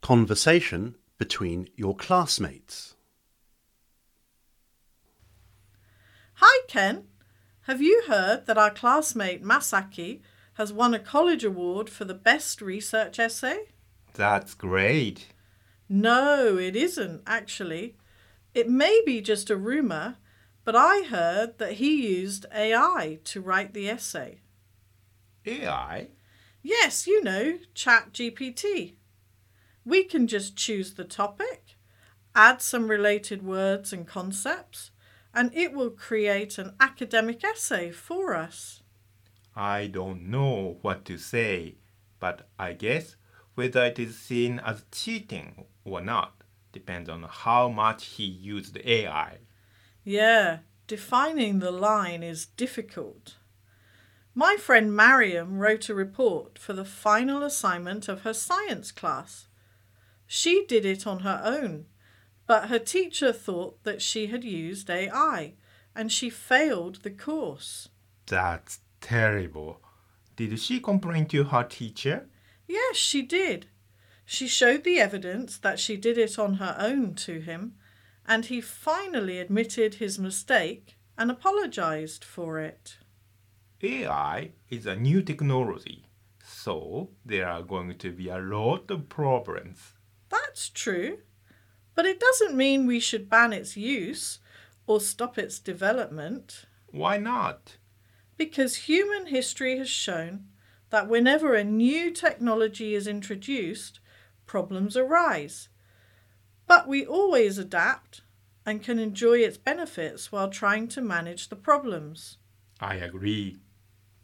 Conversation between your classmates. Hi, Ken. Have you heard that our classmate Masaki has won a college award for the best research essay? That's great. No, it isn't, actually. It may be just a rumour, but I heard that he used AI to write the essay. AI? Yes, you know, ChatGPT. We can just choose the topic, add some related words and concepts, and it will create an academic essay for us. I don't know what to say, but I guess whether it is seen as cheating or not depends on how much he used AI. Yeah, defining the line is difficult. My friend Mariam wrote a report for the final assignment of her science class. She did it on her own, but her teacher thought that she had used AI, and she failed the course. That's terrible. Did she complain to her teacher? Yes, she did. She showed the evidence that she did it on her own to him, and he finally admitted his mistake and apologized for it. AI is a new technology, so there are going to be a lot of problems. That's true, but it doesn't mean we should ban its use or stop its development, Why not? because human history has shown that whenever a new technology is introduced, problems arise. But we always adapt and can enjoy its benefits while trying to manage the problems. I agree.